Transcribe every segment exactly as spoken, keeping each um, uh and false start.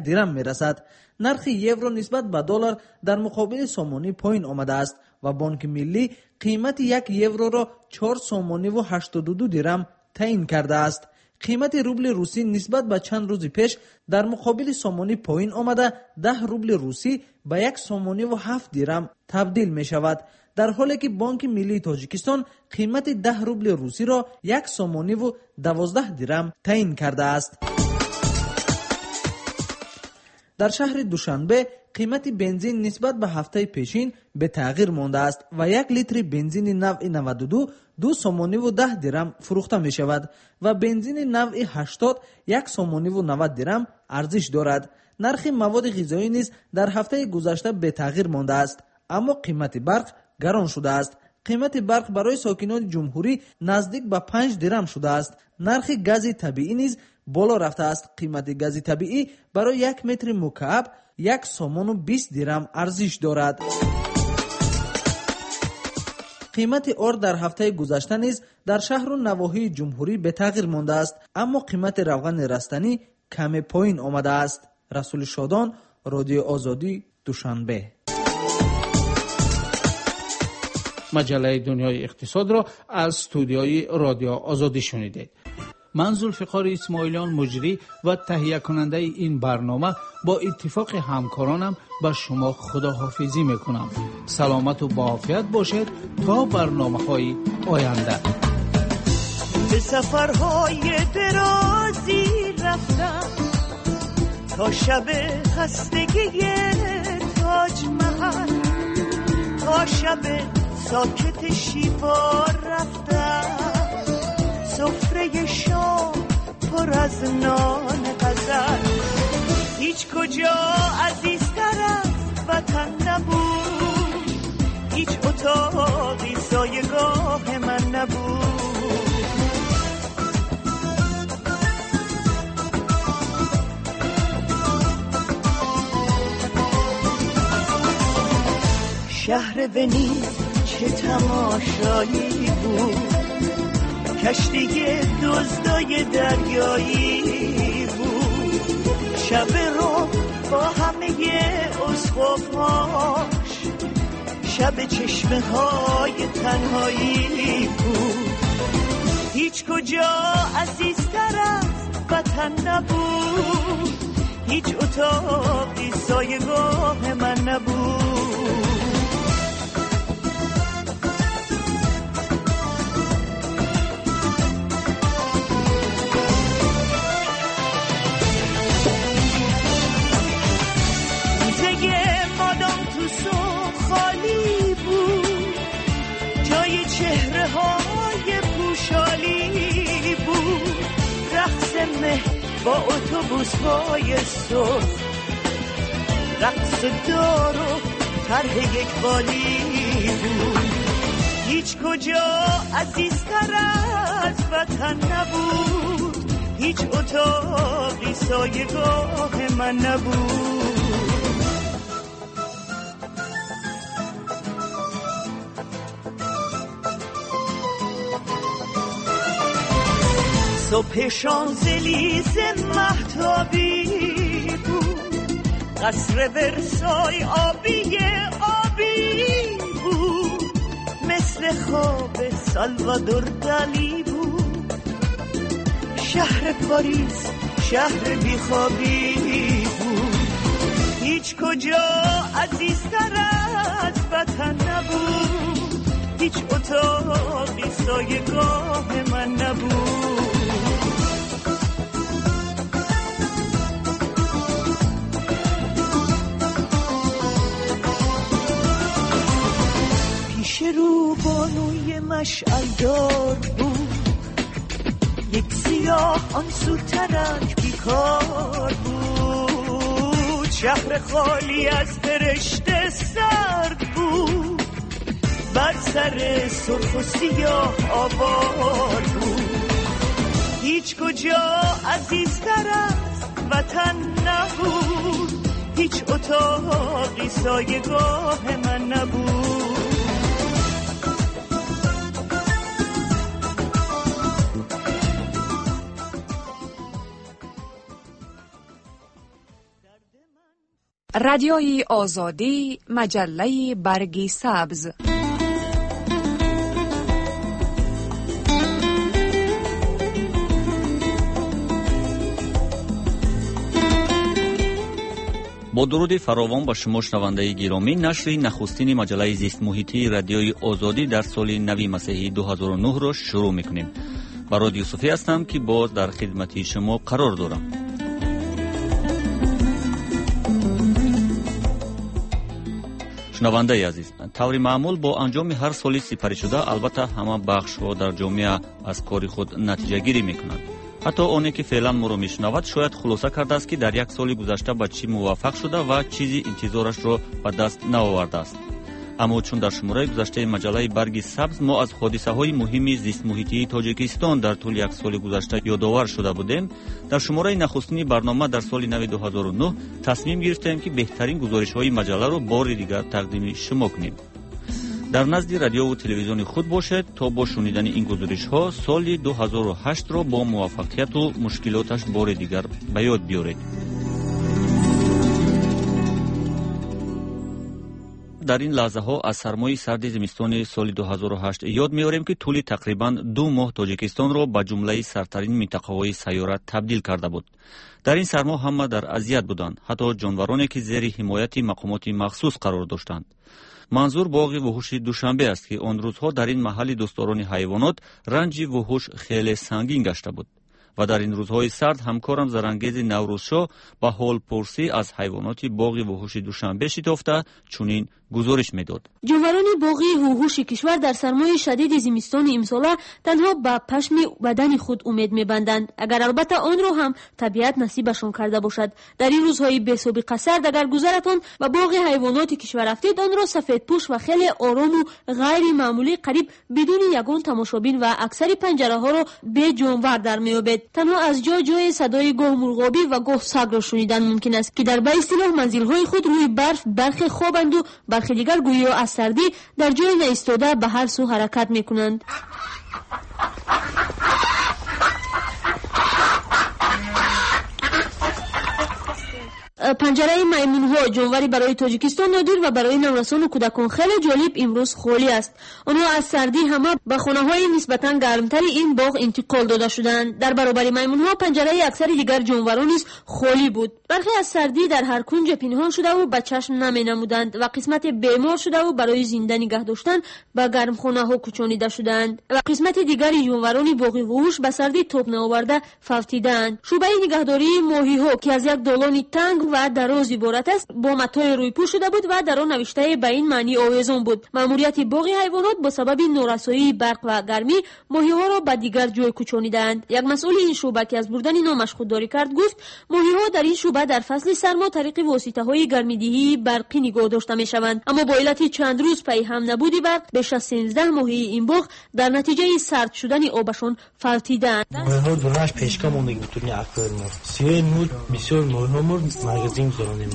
درم میرسد. نرخ یورو نسبت به دلار در مقابل سومانی پایین آمده است و بانک ملی قیمت یک یورو را چهار سومانی و هشتاد و دو درم تعیین کرده است. قیمت روبل روسی نسبت به چند روز پیش در مقابل سومانی پایین آمده ده روبل روسی به یک سومانی و هفت درم تبدیل می شود، در حالی که بانک ملی تاجیکستان قیمت ده روبل روسی را یک سومانی و دوازده درم تعیین کرده است. در شهر دوشنبه قیمت بنزین نسبت به هفته پیشین به تغییر مانده است و یک لیتر بنزین نوع نود و دو دو سومانی و ده درم فروخته می شود و بنزین نوع هشتاد یک سومانی و نود درم ارزش دارد. نرخ مواد غذایی نیز در هفته گذشته به تغییر مانده است، اما قیمت برق گران شده است. قیمت برق برای ساکنان جمهوری نزدیک به پنج درم شده است. نرخ گاز طبیعی نیز بالا رفته است. قیمت گاز طبیعی برای یک متر مکعب یک سومان و بیست درم ارزش دارد. قیمت آرد در هفته گذشته نیز در شهر و نواحی جمهوری به تغییر مانده است، اما قیمت روغن رستنی کم پایین آمده است. رسول شادان، رادیو آزادی، دوشنبه. مجله دنیای اقتصاد را از استودیوی رادیو آزادی شنیدید. من ذوالفقار اسماعیلیان مجری و تهیه کننده این برنامه با اتفاق همکارانم به شما خداحافظی میکنم. سلامت و با عافیت باشید تا برنامه‌های آینده. به سفرهای درازی رفتم تا شب خستگی تاج محل، تا شب ساکت شیوار رفتم، سفره شام پر از نان غزل. هیچ کجا عزیزتر از وطن نبود، هیچ اتاقی سایگاه من نبود. شهر ونیز چه تماشایی بود، کشتی دزدای دریایی بود. شب رو با همه اسقف‌هاش، شب چشمه های تنهایی بود. هیچ کجا عزیزتر از وطن نبود، هیچ اتاقی سایگاه من نبود. خالی بود، جای چهره های پوشالی بود. رقص مه با اتوبوس های صبح، رقص دار و طرح یک بالی بود. هیچ کجا عزیزتر از وطن نبود، هیچ اتاقی سایگاه من نبود. صبح شانزلیزه مهتابی بود، قصر ورسای آبی آبی بود. مثل خواب سالوادور دالی بود. شهر پاریس شهر بیخوابی بود. هیچ کجا عزیزتر از وطن نبود، هیچ اتاقی سایگاه من نبود. پیش رو بانوی مشعلدار بود، یک سیاه آن سو ترک بیکار بود. شهر خالی از فرشته سرد بود، بر سر سرخ و سیاه آباد بود. هیچ کجا عزیزتر از وطن نبود، هیچ اتاقی سایگاه من نبود. رادیوی آزادی، مجله برگ سبز. با درود فراوان به شما شنونده گرامی، نشر نخستین مجله زیست محیطی رادیوی آزادی در سال نو مسیحی دو هزار و نه را شروع میکنیم. برای یوسفی هستم که باز در خدمت شما قرار دارم. شنونده عزیز، طور معمول با انجام هر سالی سپری شده البته همه بخش ها در جامعه از کار خود نتیجه گیری میکنند. حتی آنی که فعلا ما رو میشنود شاید خلاصه کرده است که در یک سال گذشته به چی موفق شده و چیزی انتظارش را به دست نآورده است. اما چون در شماره گذشته مجله برگ سبز ما از حادثه های مهم زیست محیطی تاجیکستان در طول یک سال گذشته یادآور شده بودیم، در شماره نخستین برنامه در سال نو دو هزار و نه تصمیم گرفتیم که بهترین گزارش های مجله را بار دیگر تقدیم شما کنیم. در نزد رادیو و تلویزیون خود باشد تا با شنیدن این گزارش ها سال دو هزار و هشت را با موفقیت و مشکلاتش بار دیگر به یاد بیارید. در این لحظه ها از سرمای سرد زمستان سال دو هزار و هشت یاد می‌آوریم که طول تقریباً دو ماه تاجیکستان را به جمله سردترین منطقه‌های سیاره تبدیل کرده بود. در این سرما همه در اذیت بودند، حتی جانورانی که زیر حمایت مقامات مخصوص قرار داشتند. منظور باغ وحوش دوشنبه است که آن روزها در این محل دوستداران حیوانات رنج وحوش خیلی سنگین گشته بود و در این روزهای سرد همکارم زرنگیز نوروزشاه به حال پرسی از حیوانات باغ وحوش دوشنبه شتافته چنین گزارش میداد. جانوران باغ وحوش کشور در سرمای شدید زمستان امساله تنها به پشم بدن خود امید میبندند، اگر البته آن را هم طبیعت نصیبشان کرده باشد. در این روزهای بی‌سابقه سرد اگر گذرتان به باغ حیوانات کشور رفتید، آن را سفیدپوش و خیلی آرام و غیر معمولی قریب بدون یگان تماشابین و اکثر پنجره ها را به جانور در میابید. تنها از جا جای صدای گاه مرغابی و گاه سگ را شنیدن ممکن است که در به اصطلاح منزل‌های خود روی برف برخی خوابند و برخی دیگر گویا از سردی در جای نایستاده به هر سو حرکت میکنند. پنجره میمون ها جانوری برای تاجیکستان نادر و برای نوسان و کودکان خیلی جالب امروز خالی است. آنها از سردی همه به خانه های نسبتا گرمتر این باغ انتقال داده شدند. در برابر میمون ها پنجره اکثر دیگر جانوران نیز خالی بود. برخی از سردی در هر کنج پنهان شده و به چشم نمی نمودند و قسمت بیمار شده و برای زنده نگه داشتن به گرم خانه ها کوچانیده شدند و قسمت دیگری جانوران باغ وحوش به سردی توپ نآورده فوتیدند. شعبه نگهداری ماهی ها که از یک دالان تنگ و دراز عبارت است با متای روی پوش شده بود و در آن نوشته به این معنی آویزان بود: مأموریت باغ حیوانات با سبب نورسایی برق و گرمی ماهی ها را به دیگر جای کوچانیدند. یک مسئول این شعبه که از بردن نامش خودداری کرد گفت ماهی ها در این شعبه در فصل سرما طریق واسطه های گرمیدهی برقی نگاه داشته می شوند، اما با علت چند روز پی هم نبودی برق بیش از سیزده ماهی این باغ در نتیجه سرد شدن آبشان فوتیدند. ماهی ها دورش پیشکا موندگی بودن اکواریم سیاه نور بسیار ماهی ها مرد مگزین زرانیم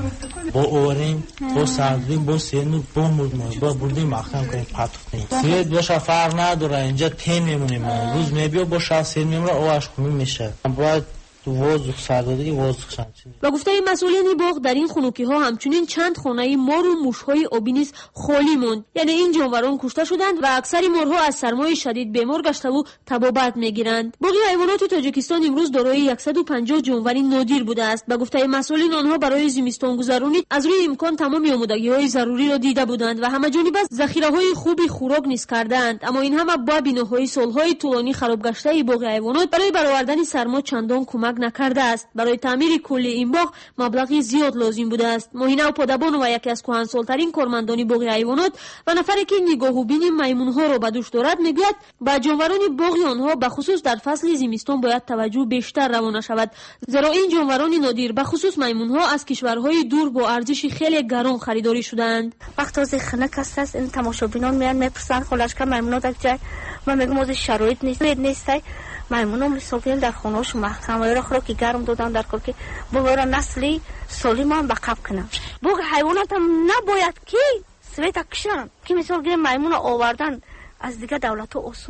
با آوریم با سردیم با سیاه نور با مرد ماهی با بردیم مخدم کنیم پتو کنیم سیاه دوشا فرق نداره. اینجا تیم میمونیم روز میبیا با شب سیر میمونه آوش خونی میشه باید وازخ سردادگی وازخ شمچین. با گفته مسئولین باغ در این خنوکی ها همچنین چند خانه مار و موش های آبی نیز خالی موند، یعنی این جانوران کشته شدند و اکثر مارها از سرمای شدید بیمار گشته و تبابت میگیرند. باغ حیوانات تاجیکستان امروز دارای صد و پنجاه جانور نادر بوده است. با گفته مسئولین آنها برای زمستان گذرانی از روی امکان تمام آمادگی های ضروری را دیده بودند و همه جانبه ذخیره های خوبی خوراک نیز کردند، اما این همه با بناهای سالهای طولانی خراب گشته باغ حیوانات برای برآوردن سرما چندان کمک نکرده است. برای تعمیر کلی این باغ مبلغی زیاد لازم بوده است. ماهینه و پادبان و یکی از کهنسال‌ترین کارمندان باغ حیوانات و نفری که نگاه و بین میمون‌ها را به دوش دارد میگوید با جانوران باغ آنها به خصوص در فصل زمستان باید توجه بیشتر روانه شود، زیرا این جانوران نادر به خصوص میمون‌ها از کشورهای دور با ارزش خیلی گران خریداری شدند. وقت از خنک است این تماشابینان میان میپرسن خلاص که میمونات از جای من میگم از شرایط نیست نیست میمونم مثلا در خونه‌اش محکمه را خورا که گرم دادن در کار که بگوره نسلی سالم هم بقب کنم. باغ حیوانات هم نباید که سویت کشن که مثال گیر میمون آوردن از دیگه دولت ها آسونه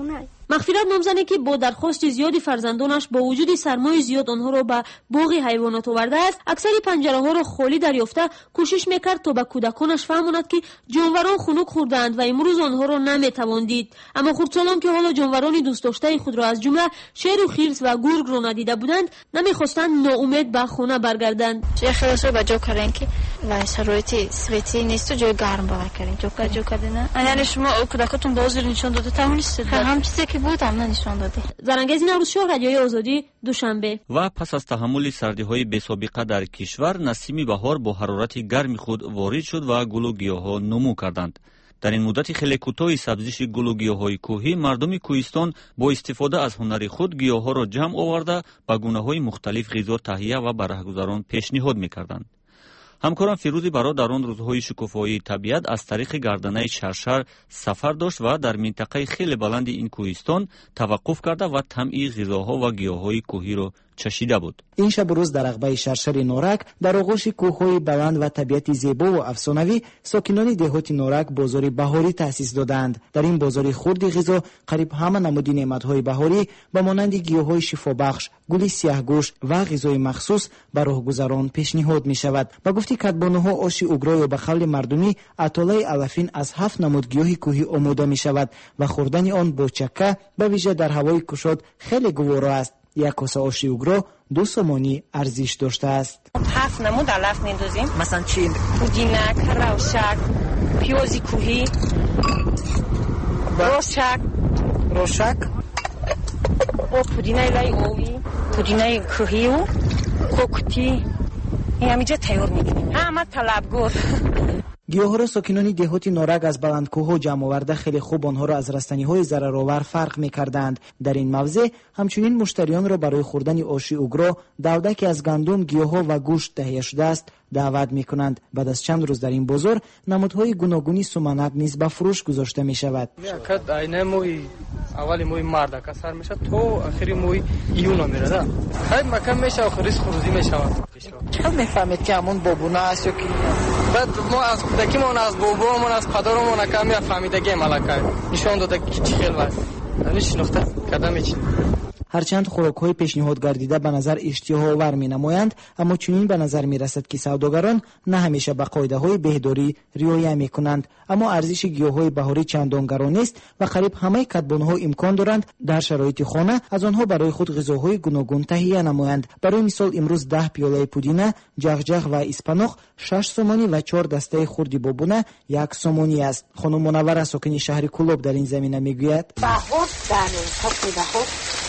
مغفرت نامزنه که با درخواست زیادی فرزندانش با وجود سرمایه زیاد آنها را به باغ حیوانات آورده است، اکثر پنجره ها را خالی دریافته کوشش میکرد تا به کودکانش فهماند که جانوران خنک خوردند و امروز آنها را نمیتوان دید. اما خردسالان که حالا جانوران دوست داشته خود را از جمله شیر و خرس و گرگ را ندیده بودند نمیخواستند ناامید به خانه برگردند. چه خلاص رو به جا کردن که و شرایط سویتی نیست و جای گرم باور کردن جا کردن جا کردن. یعنی شما کودکاتون بازی نشون داده توانستید هم چیزی که بود هم نشون داده. زرنگز نوروزشاه، رادیوی آزادی، دوشنبه. و پس از تحمل سردی‌های بی‌سابقه در کشور، نسیم بهار با حرارت گرم خود وارد شد و گل و گیاها نمو کردند. در این مدت خیلی کوتاه سبزیش گل و گیاهای کوهی، مردم کوهستان با استفاده از هنر خود گیاها را جمع آورده به گونه‌های مختلف غذا تهیه و به رهگذران پیشنهاد می‌کردند. همکارم فیروزی برا در آن روزهای شکوفایی طبیعت از طریق گردنه شرشر سفر داشت و در منطقه خیلی بلند این کوهستان توقف کرده و طعم غذاها و گیاهای کوهی را چشیده بود. این شب روز در عقبه شرشر نورک در آغوش کوههای بلند و طبیعت زیبا و افسانوی، ساکنان دهات نورک بازار بهاری تأسیس دادند. در این بازار خرد غذا قریب همه نمودی نعمت‌های بهاری با مانند گیاهای شفابخش، گل سیاهگوش و غذای مخصوص به راهگذران پیشنهاد می شود. با گفته کدبانوها آشی اوگرا یا به قول مردمی اطاله علفین از هفت نمود گیاه کوهی آماده می شود و خوردن آن با چکه به ویژه در هوای گشاد خیلی گوارا است. یک کاسه آشی اوگرا دو سومانی ارزش داشته است. هفت نمود علف میندازیم. مثلا چی؟ پودینک، روشک، پیازی کوهی، روشک روشک و پودینه لای اوی، پودینه کوهی و کوکتی. این همیجا تیار میکنیم. همه طلبگار. گیاها را ساکنان دهات نورک از بلندکوه‌ها جمع آورده خیلی خوب آنها را از رستنی‌های ضررآور فرق می‌کردند. در این موضع همچنین مشتریان را برای خوردن آشی اوگرا، دودکی از گندم، گیاها و گوشت تهیه شده است دعوت می‌کنند. بعد از چند روز در این بازار نمودهای گوناگونی سومنک نیز به فروش گذاشته می‌شود. میاد عینه موی اولی موی مرد که سر میشه تو آخری موی ایونا میره. خیلی مکم میشه آخریش خروجی میشه. چطور میفهمید که همون بابونه است یا کی؟ بعد ما از کودکیمون از بابامون از پدرمون کمی فهمیدگی ملکه نشون داده که چی خیلی است. یعنی شناخته کردم چی. هرچند خوراک‌های پیشنهاد گردیده به نظر اشتها آور می‌نمایند، اما چنین به نظر می‌رسد که سوداگران نه همیشه به قاعده‌های بهداری رعایت می‌کنند. اما ارزش گیاهای بهاری چندان گران نیست و قریب همه کدبان‌ها امکان دارند در شرایط خانه از آنها برای خود غذاهای گوناگون تهیه نمایند. برای مثال امروز ده پیاله پودینه، جغجغ و اسپاناغ شش سومانی و چهار دسته خردی بابونه یک سومانی است. خانم منوره ساکن شهر کلوب در این زمینه میگوید: بهار در بهار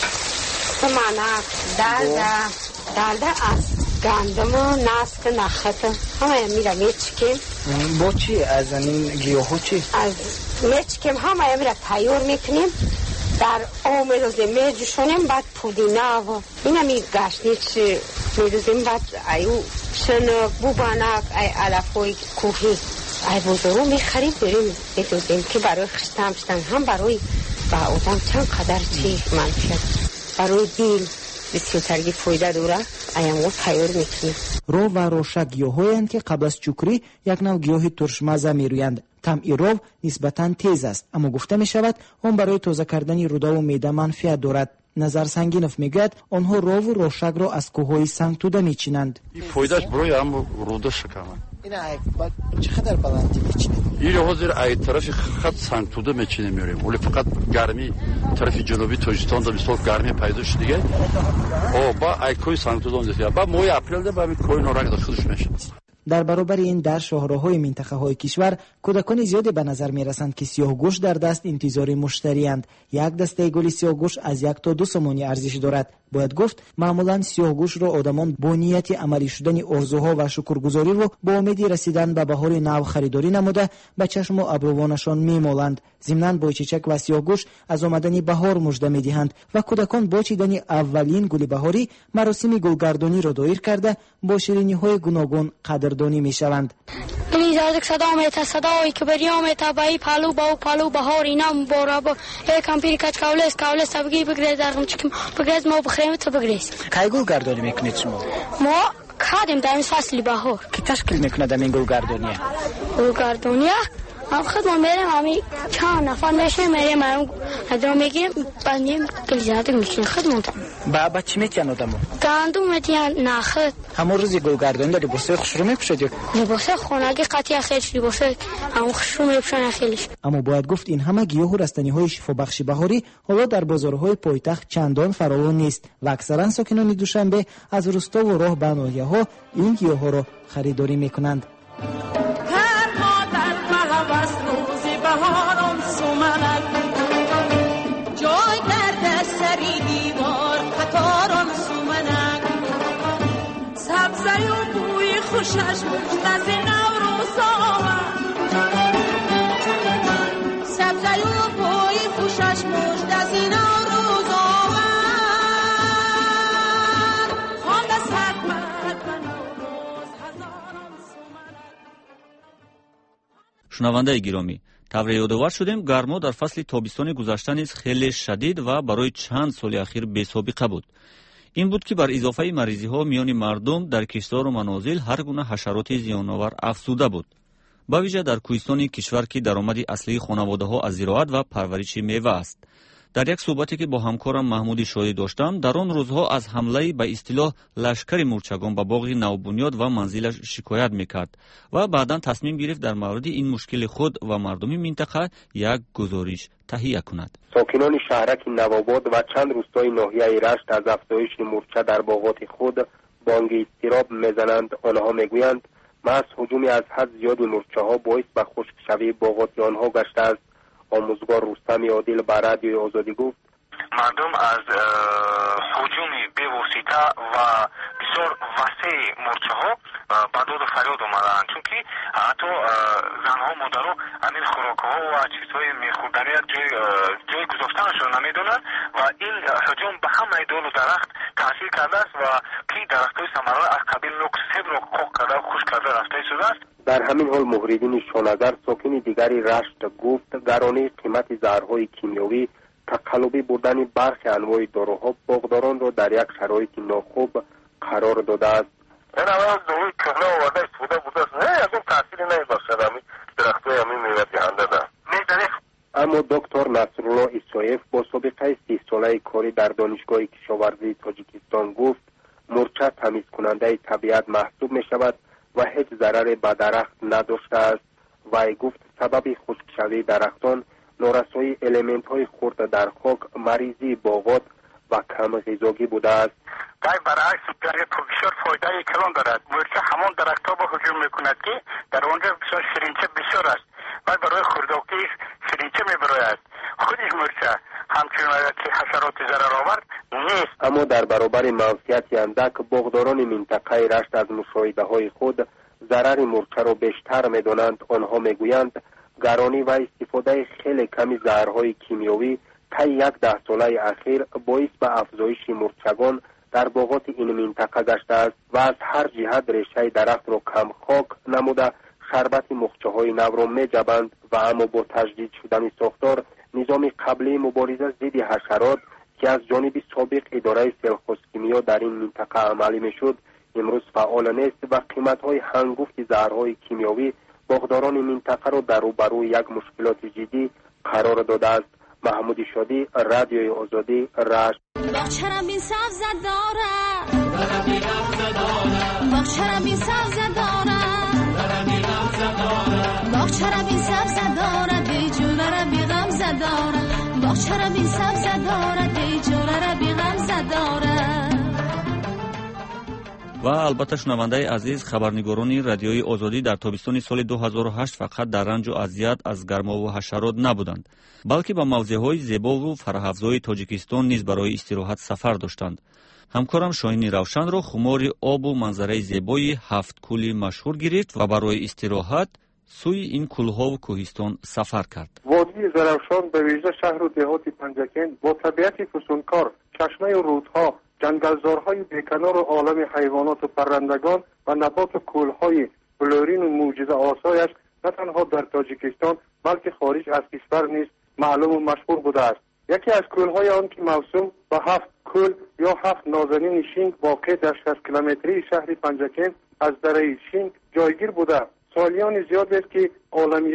سمنک، دلده، دلده از گندم و نسک نخت همه میره میچکیم. با چی؟ از این گیاهو چی؟ از میچکیم همه میره تیار میکنیم، در آب میروزیم میجوشونیم، بعد پودینه و اینه میگشنیچ میروزیم، بعد ایو شنک، بوبنک، ای علفای کوهی ای بزرگو میخریم بریم میروزیم که برای خشتم شدن هم برای با آدم چند قدر چی منفیت برای دیل بسیارترگی فایده داره ایامو تیار میکنیم. رو و روشک گیاهایند که قبل از چوکری یک نوع گیاه ترشمزه میرویند. طعم رو نسبتاً تیز است، اما گفته می شود آن برای تازه کردن روده و معده منفعت دارد. نظر سنگینوف میگوید آنها رو و روشک را از کوههای سنگتوده میچینند. فایدهش برای هم روده شکمه. اینا چقدر بلندی میچینید؟ این حاضر ای طرف خط سنگتوده میچینه میریم، ولی فقط گرمی طرف جنوبی تاجیکستان دا بسیار گرمی پیدا شد دیگه. او با ای کوی سنگتوده اونجا با موی اپریل ده با کوی نورک دا خودش میشه. در برابر این در شاهراهای منطقه های کشور کودکان زیادی به نظر می رسند که سیاهگوش در دست انتظار مشتریند. یک دسته گل سیاهگوش از یک تا دو سومانی ارزش دارد. باید گفت معمولا سیاهگوش را آدمان با نیت عملی شدن آرزوها و شکرگزاری و با امید رسیدن به بهار نو خریداری نموده به چشم و ابروانشان میمالند. ضمناً بایچیچک و سیاهگوش از آمدن بهار مژده میدهند و کودکان با چیدن اولین گل بهاری مراسم گلگردانی را دایر کرده با شیرینی های گوناگون قدردانی میشوند. این زادک صدا میت صدایی که بریام تبعی پالو با پالو بهار اینا مبارب یکم پیر کچ کاولس کاولس بگی بگریز درم چکم بگریز ما بخریم تو بگریز. کی گلگردانی میکنید شما؟ ما کادیم در فصل بهار. کی تشکیل میکنه در این گلگردانی؟ گلگردانی هم خودمون میریم همین چند نفر میشه میریم هم ادرام میگیریم بندیم کلیزاده میکنیم خودمون با با چی میتین آدمو؟ گندم میتین نخد همون روزی گلگردان داری لباسه خوش رو میپوشید؟ لباسه خونگی قطعی خیلیش لباسه همون خوش رو میپوشن خیلیش. اما باید گفت این همه گیاه و رستنی های شفا بخش بهاری حالا در بازارهای پایتخت چندان فراوان نیست و اکثرا ساکنان دوشنبه از روستا و راه به ناحیه‌ها این گیاه ها را خریداری میکنند. خوشش مجلس نوروز آمد سبزه و پای خوشش مجلس نوروز آمد خانده سرمد و نوروز هزاران سومنک. شنونده گرامی، طور یادآور شدیم گرما در فصل تابستان گذشته نیز خیلی شدید و برای چند سال اخیر بی‌سابقه بود. این بود که بر اضافه مریضی ها میان مردم در کشتار و منازل هر گونه حشرات زیان‌آور افزوده بود. با ویژه در کوهستان کشور که درآمد اصلی خانواده ها از زراعت و پرورش میوه است. در یک صحبتی که با همکارم محمود شاهی داشتم، در آن روزها از حمله به اصطلاح لشکر مورچگان به باغ نوبنیاد و منزلش شکایت میکرد و بعدا تصمیم گرفت در مورد این مشکل خود و مردم منطقه یک گزارش تهیه کند. ساکنان شهرک نواباد و چند روستای ناحیه رشت از افزایش مورچه در باغات خود بانگ اضطراب میزنند. آنها میگویند محض هجومی از حد زیاد مورچه ها باعث به خشکشوی باغات آنها گشته است. آموزگار رستم عادل به رادیوی آزادی گفت مردم از هجوم بی‌واسطه و بسیار وسیع مورچه ها به داد و فریاد آمدند، چون که حتی زنها مادرها همین خوراک ها و چیزهای میخوردنی جای جای گذاشتنش را نمیدونند و این هجوم به همه دال و درخت تاثیر کرده است و که درخت های ثمره از قبیل نوک سیب را قاق کرده و خشک کرده رفته شده است. در همین حال مهریدین شانگر ساکن دیگری رشت گفت گرانی قیمت زهرهای کیمیاوی تقلبی بردن برخی انواع داروها باغداران را در یک شرایط ناخوب قرار داده است. این همه از داروی کهنه آورده استفاده بوده است، نه از اون تأثیری نمیباشد. همین درختهای همین میوه دهنده ده میدنی. اما دکتر نصرالله اسایف با سابقه سی ساله کاری در دانشگاه کشاورزی تاجیکستان گفت مورچه تمیز کننده طبیعت محسوب می شود و هیچ ضرر به درخت نداشته است. وی گفت سبب خشکشوی درختان نارسایی الیمنت های خرد در خاک، مریضی باغات و کم غذایی بوده است. گاهی برعکس برای پروفسور فایده کلان دارد. مورچه همان درختها با هجوم میکند که در آنجا بسیار شیرینچه بسیار است و برای خورداکی شیرینچه میبراید. خودش مورچه همچنین که حشرات ضرر آور نیست. اما در برابر منفعت اندک باغداران منطقه رشت از مشاهده های خود ضرر مورچه را بیشتر میدانند. آنها میگویند گرانی و استفاده خیلی کمی زهرهای کیمیاوی طی یک ده ساله اخیر باعث به افزایش مورچگان در باغات این منطقه گشته است و از هر جهت ریشه درخت را کم خاک نموده شربت مخچه های نو را می جبند و اما با تجدید شدن ساختار نظام قبلی مبارزه ضد حشرات که از جانب سابق اداره سلخوسکیمیا در این منطقه عملی می شد امروز فعال نیست و قیمت های هنگفت زهرهای کیمیاوی باغداران منطقه را در روبروی یک مشکلات جدی قرار داده است. محمود شادی، رادیوی آزادی، رشت. باغچه‌ام بین سبز دارد، باغچه‌ام بین سبز دارد، باغچه‌ام بین سبز دارد، ای جونم بی غمزه دارد، باغچه‌ام بین سبز دارد، ای جونم بی غمزه دارد. و البته شنونده عزیز، خبرنگاران رادیوی آزادی در تابستان سال دو هزار و هشت فقط در رنج و اذیت از گرما و حشرات نبودند، بلکه به موضع‌های زیبا و فره‌افزای تاجیکستان نیز برای استراحت سفر داشتند. همکارم شاهین روشن را خمار آب و منظره زیبای هفت کولی مشهور گرفت و برای استراحت سوی این کوه‌ها و کوهستان سفر کرد. وادی زروشان به ویژه شهر و دهات پنجکن با طبیعت فسونکار، چشمه و رودها، جنگلزارهای بیکنار و عالم حیوانات و پرندگان و نبات و کلهای بلورین و معجزه آسایش نه تنها در تاجیکستان بلکه خارج از کشور نیز معلوم و مشهور بوده است. یکی از کلهای آن که موسوم به هفت کل یا هفت نازنین شینگ واقع در شصت کیلومتری شهر پنجکن از دره شینگ جایگیر بوده. سالیان زیاد است که عالمیان و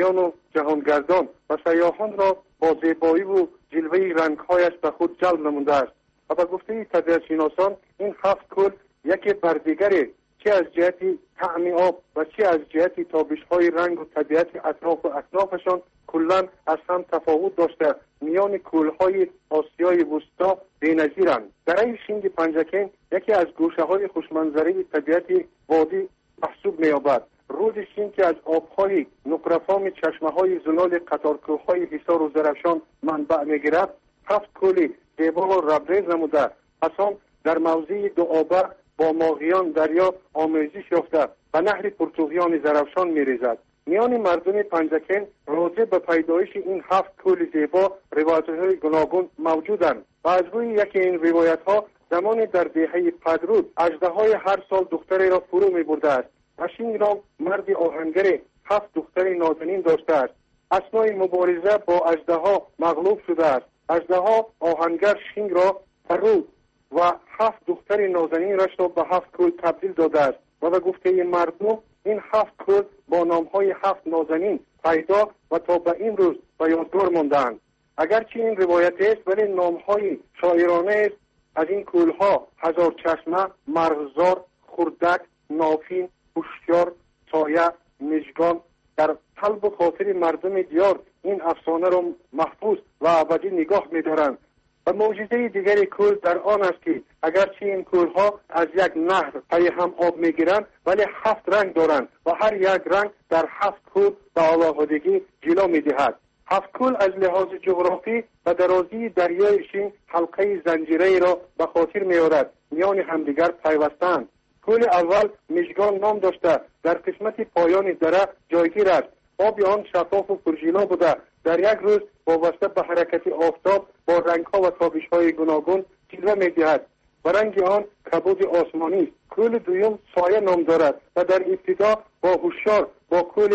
جهانگردان و سیاحان را با زیبایی و جلوه رنگهایش به خود جلب نموده است و به گفته طبیعت شناسان این هفت کل یکی بر دیگری چه از جهت طعم آب و چه از جهت تابش‌های رنگ و طبیعت اطراف و اطرافشان کلاً از هم تفاوت داشته میان کل‌های آسیای وسطا بی‌نظیرند. دره شینگ پنجکین یکی از گوشه‌های خوشمنظره طبیعت وادی محسوب می‌یابد. رود شینگ که از آب‌های نقره‌فام چشمه‌های زلال قطارکوه‌های حصار و زرافشان منبع می‌گیرد، هفت کل زیبا و ربریز نموده پس آن در موضع دو آبه با ماهیان دریا آمیزش یافته و نهر پرتوغیان زرافشان می‌ریزد. میان مردم پنجکین راجع به پیدایش این هفت کل زیبا روایت‌های گوناگون موجودند و از روی یکی این روایت‌ها زمانی در دهه پدرود اژدهای هر سال دختری را فرو می‌برده است و شینگ را مرد آهنگر هفت دختر نازنین داشته است. اثنای مبارزه با اژدها مغلوب شده است. اژدها آهنگر شینگ را فرو و هفت دختر نازنین رش را به هفت کل تبدیل داده است و به گفته مردم این هفت کل با نامهای هفت نازنین پیدا و تا به این روز به یادگار مانده‌اند. اگرچه این روایت است ولی نامهای شاعرانه است از این کلها هزار چشمه، مرغزار، خردک، نافین، هوشیار، سایه، مژگان در قلب و خاطر مردم دیار این افسانه را محفوظ و ابدی نگاه می‌دارند. و معجزه دیگری کل در آن است که اگرچه این کلها از یک نهر پی هم آب میگیرند ولی هفت رنگ دارند و هر یک رنگ در هفت کل به علاوه‌دگی جلوه میدهد. هفت کل از لحاظ جغرافی و درازی دریای شین حلقه زنجیره را به خاطر می‌آورد میان همدیگر پیوستند. کل اول مژگان نام داشته در قسمت پایان دره جایگیر است. آب آن شفاف و پرژیلا بوده در یک روز وابسته به حرکت آفتاب با رنگ‌ها و تابش‌های گوناگون جلوه می‌دهد و رنگ آن کبود آسمانی است. کل دوم سایه نام دارد و در ابتدا با هوشیار با کل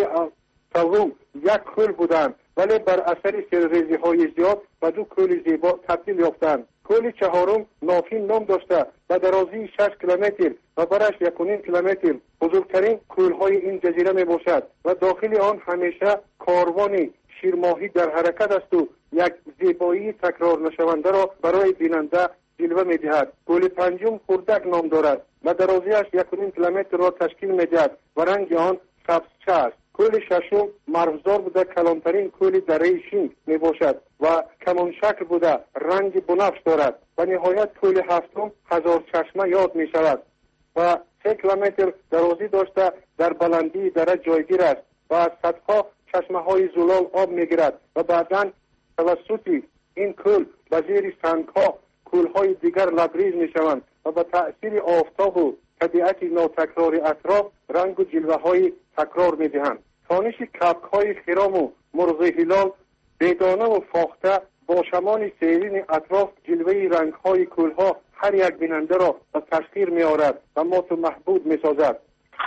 سوم یک کل بودند ولی بر اثر سرریزی‌های زیاد و دو کل زیبا تبدیل یافتند. کل چهارم نافین نام داشته و درازی شش کیلومتر و برش یک و نیم کیلومتر بزرگترین کل‌های این جزیره میباشد و داخل آن همیشه کاروان شیرماهی در حرکت است و یک زیبایی تکرار نشونده را برای بیننده جلوه میدهد. کل پنجم خردک نام دارد و درازیش یک و نیم کیلومتر را تشکیل میدهد و رنگ آن سبزچه است. کل ششم مرغزار بوده کلانترین کل دره شینگ می باشد و کمان شکل بوده رنگ بنفش دارد و نهایت کل هفتم هزار چشمه یاد می شود و سه کیلومتر درازی داشته در بلندی دره جایگیر است و از صدها چشمه های زلال آب می گیرد و بعداً توسط این کل به زیر سنگ ها کل های دیگر لبریز می شوند و به تأثیر آفتاب و طبیعت ناتکرار اطراف رنگ و جلوه های تکرار می دهند. تانش کپک های خرام و مرغ هلال بیدانه و فاخته با شمان سیرین اطراف جلوه رنگ های کل ها هر یک بیننده را به تسخیر می آورد و مات و محبود می سازد.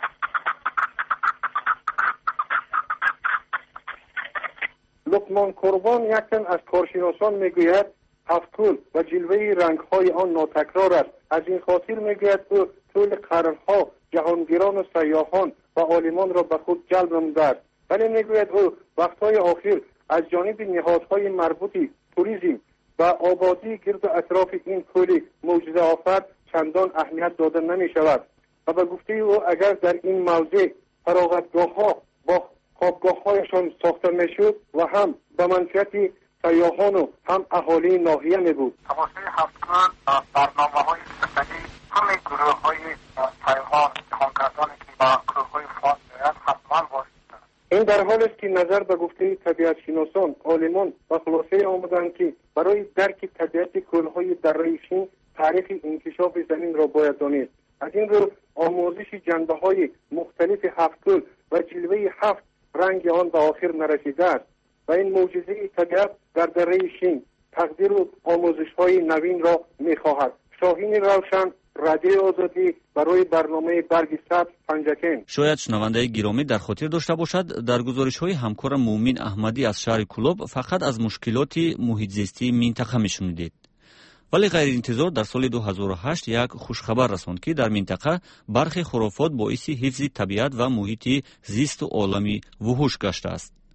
لقمان قربان یک تن از کارشناسان می گوید هفت کل و جلوه رنگ های آن ناتکرار است. از این خاطر می گوید او طول قرنها جهانگیران و سیاحان و عالمان را به خود جلب نموده است. ولی میگوید او وقتهای آخر از جانب نهادهای مربوطی توریسم و آبادی گرد و اطراف این کل معجزه آفر چندان اهمیت داده نمی شود و به گفته او اگر در این موضع فراغتگاه ها با خوابگاه هایشان ساخته می شد و هم به منفعت سیاحان و هم اهالی ناحیه می بود. تواسط هفت کل برنامه های سفری همه گروه های سیاحان خانگردانی که با گروه های فان می‌آیند حتما وارد شدند. این در حال است که نظر به گفته طبیعت شناسان عالمان و خلاصه آمدند که برای درک طبیعت کل‌های دره شین تاریخ انکشاف زمین را باید دانست. از این رو آموزش جنبه‌های مختلف هفت کل و جلوه هفت رنگ آن به آخر نرسیده است و این معجزه طبیعت در دره شین تقدیر و آموزش‌های نوین را می‌خواهد. شاهین روشن، رادیو آزادی برای برنامه برگ سبز پنجکین. شاید شنونده گرامی در خاطر داشته باشد در گزارش‌های همکار مومین احمدی از شهر کلوب فقط از مشکلات محیط زیستی منطقه می‌شنیدید. ولی غیر انتظار در سال دو هزار و هشت یک خوشخبر رساند که در منطقه برخی خرافات باعث حفظ طبیعت و محیط زیست و عالمی وحوش گشته است.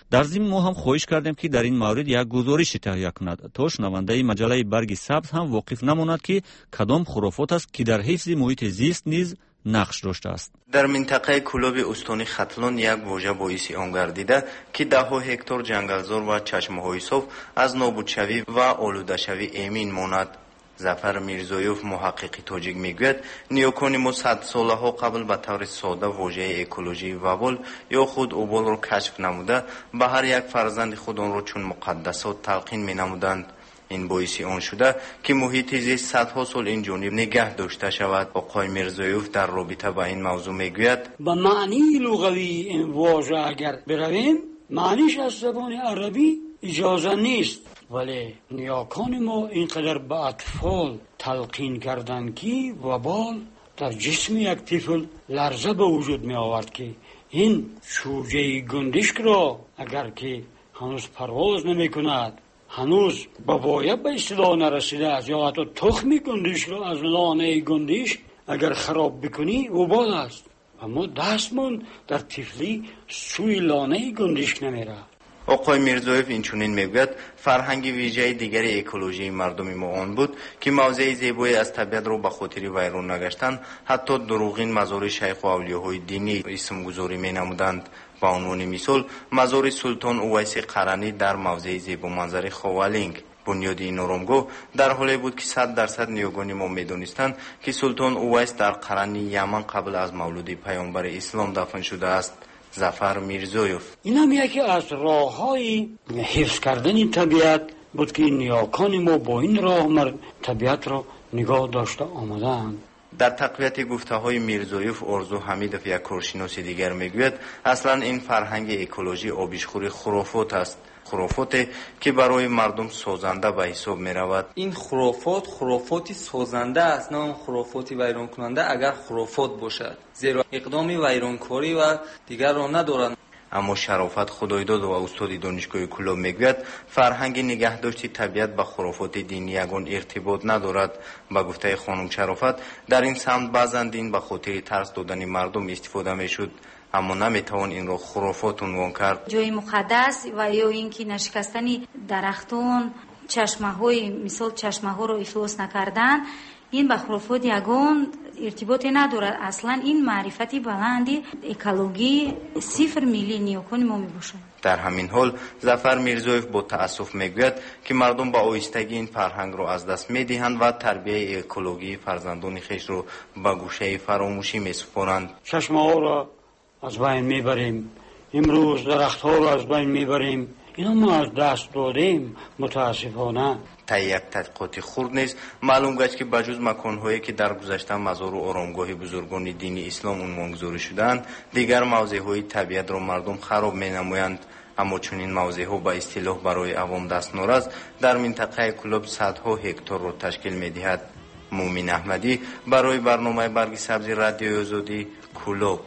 дар зимин мо ҳам хоҳиш кардем ки дар ин маврид як гузориши таҳия кунад то шунавандаи маҷаллаи барги сабз ҳам воқиф намонад ки кадом хурофот аст ки дар ҳифзи муҳити зист низ нақш доштааст. дар минтақаи кӯлоби устони хатлон як вожа боиси он гардида ки даҳҳо ҳектор ҷангалзор ва чашмаҳои соф аз нобудшавӣ ва олудашавӣ эмин монад. зафар мирзоев муҳаққиқи тоҷик мегӯяд ниёкони мо садсолаҳо қабл ба таври сода вожаи экологии вабол ё худ уболро кашф намуда ба ҳар як фарзанди худ онро чун муқаддасот талқин менамуданд. ин боиси он шуда ки муҳити зист садҳо сол инҷониб нигаҳ дошта шавад. оқой мирзоев дар робита ба ин мавзӯъ мегӯяд ба маънии луғавии ин вожа агар биравем маъниш аз забони арабӣ иҷоза нест, вале ниёкони мо инқадар ба атфол талқин карданд ки вабол дар ҷисми як тифл ларза ба вуҷуд меовард ки ин шӯҷаи гундишкро агар ки ҳанӯз парвоз намекунад, ҳанӯз ба воя ба истилоъ нарасидааст ё ҳатто тухми гундишро аз лонаи гундиш агар хароб бикунӣ вабол аст ва мо дастмон дар тифлӣ сӯи лонаи гундишк намерафт. оқой мирзоев инчунин мегӯяд фарҳанги виҷаи дигари экологияи мардуми мо он буд ки мавзеи зебое аз табиатро ба хотири вайрон нагаштан ҳатто дуруғин мазори шайху авлиёҳои динӣ исмгузорӣ менамуданд. ба унвони мисол мазори султон увайси қаранӣ дар мавзеи зебоманзари ховалинг. бунёди ин оромгоҳ дар ҳоле буд ки сад дарсад ниёгони мо медонистанд ки султон увайс дар қарани яман қабл аз мавлуди паёмбари ислом дафн шудааст. зафар мирзоев инам яке аз роҳҳои ҳифз кардани табиат буд ки ниёкони мо бо ин роҳ мар табиатро нигоҳ дошта омадаанд. дар тақвияти гуфтаҳои мирзоев орзу ҳамидов як коршиноси дигар мегӯяд аслан ин фарҳанги экологӣ обишхӯри хурофот аст. хурофоте ки барои мардум созанда ба ҳисоб меравад. ин хурофот хурофоти созанда аст, на он хурофоти вайронкунанда агар хурофот бошад, зеро иқдоми вайронкорӣ ва дигарро надорад. аммо шарофат худоидод ва устоди донишгоҳи кӯлоб мегӯяд фарҳанги нигаҳдошти табиат ба хурофоти динӣ ягон иртибот надорад. ба гуфтаи хонум Шарофат дар ин самт баъзан дин ба хотири тарс додани мардум истифода мешуд, аммо наметавон инро хурофот унвон кард. ҷои муқаддас ва ё ин ки нашикастани дарахтон, чашмаҳои мисол чашмаҳоро ифлос накардан, ин ба хурофот ягон иртиботе надорад. аслан ин маърифати баланди экологӣ сифр милли ниёкони мо мебошад. дар ҳамин ҳол зафар мирзоев бо таассуф мегӯяд ки мардум ба оҳистагӣ ин фарҳангро аз даст медиҳанд ва тарбияи экологии фарзандони хешро ба гӯшаи фаромӯшӣ месупоранд. чашмаҳоро аз байн мебарем, имрӯз дарахтҳоро аз байн мебарем, ино мо аз даст додем мутаассифона. таи як тадқиқоти хурд низ маълум гашт ки ба ҷуз маконҳое ки дар гузашта мазору оромгоҳи бузургони дини ислом унвонгузорӣ шудаанд, дигар мавзеъҳои табиатро мардум хароб менамоянд. аммо чунин мавзеъҳо ба истилоҳ барои авом дастнораз дар минтақаи кӯлоб садҳо ҳекторро ташкил медиҳад. муъмин аҳмадӣ барои барномаи барги сабзи радиои озодӣ, кӯлоб.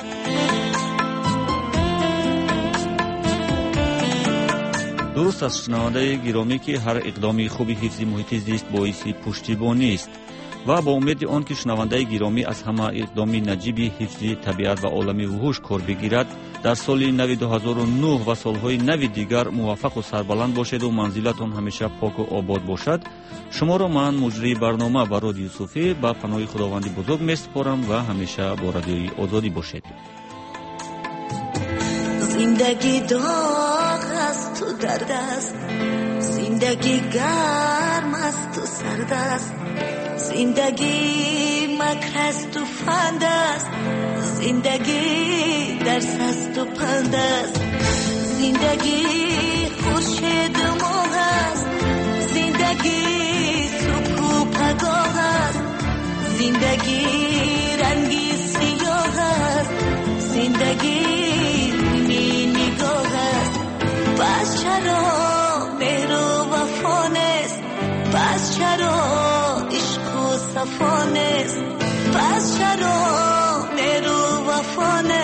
дуруст аст шунавандаи гиромӣ ки ҳар иқдоми хуби ҳифзи муҳити зист боиси пуштибонист ва бо умеди он ки шунавандаи гиромӣ аз ҳама иқдоми наҷиби ҳифзи табиат ва олами вуҳуш кор бигирад, дар соли нави дуҳазору нӯҳ ва солҳои нави дигар муваффақу сарбаланд бошеду манзилатон ҳамеша поку обод бошад. шуморо ман муҷрии барнома Бароди Юсуфӣ ба паноҳи худованди бузург месупорам ва ҳамеша бо радиои озодӣ бошед. زندگی داغ است تو درد است، زندگی گرم است تو سرد است، زندگی مکر است و فند است، زندگی درس است و پند است، زندگی خورشید و ماه است، زندگی سوک و پگاه است، زندگی رنگی سیاه است، زندگی پس چرا مهر و وفا نیست، پس چرا عشق و صفا نیست، پس چرا مهر و وفا نیست.